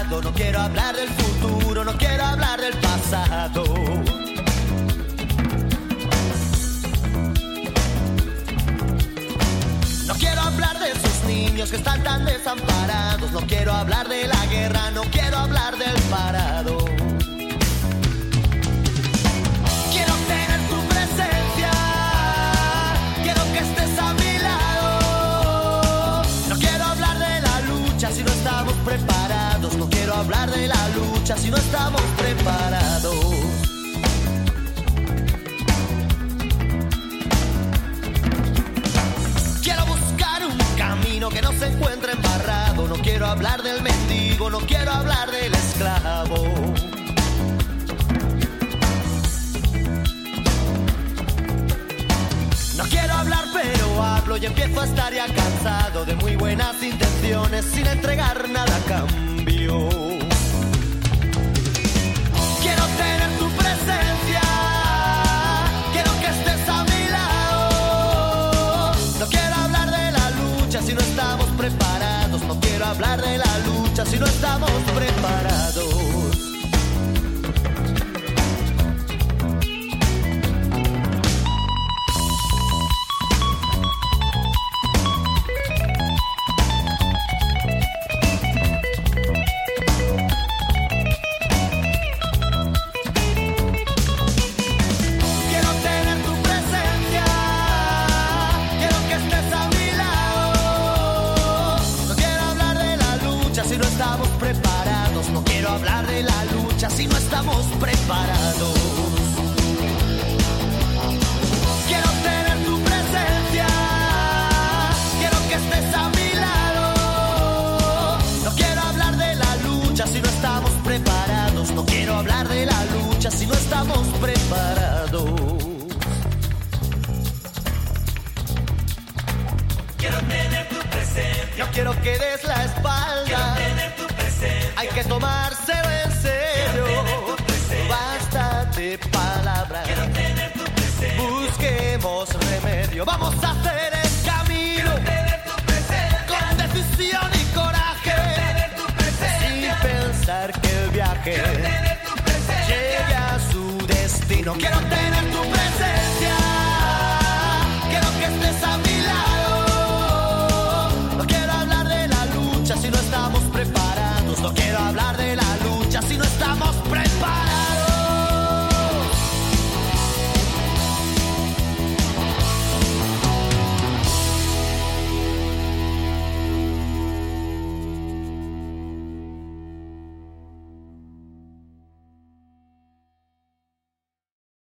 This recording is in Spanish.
pasado, no quiero hablar del futuro, no quiero hablar del pasado. No quiero hablar de esos niños que están tan desamparados, no quiero hablar de la guerra, no quiero hablar del parado. Quiero tener tu presencia, quiero que estés a mi lado. No quiero hablar de la lucha si no estamos preparados, no quiero hablar de la lucha si no estamos preparados. Quiero buscar un camino que no se encuentre embarrado, no quiero hablar del mendigo, no quiero hablar del esclavo. No quiero hablar pero hablo y empiezo a estar ya cansado de muy buenas intenciones sin entregar nada a cambio. Quiero tener tu presencia, quiero que estés a mi lado. No quiero hablar de la lucha si no estamos preparados, no quiero hablar de la lucha si no estamos preparados. Si no estamos preparados, quiero tener tu presencia, quiero que estés a mi lado. No quiero hablar de la lucha si no estamos preparados, no quiero hablar de la lucha si no estamos preparados. Quiero tener tu presencia, no quiero que des la espalda. Quiero tener tu presencia, hay que tomárselo en serio. Basta de palabras, busquemos remedio. Vamos a hacer el camino con decisión y coraje, sin pensar que el viaje llegue a su destino. Quiero tener tu presencia.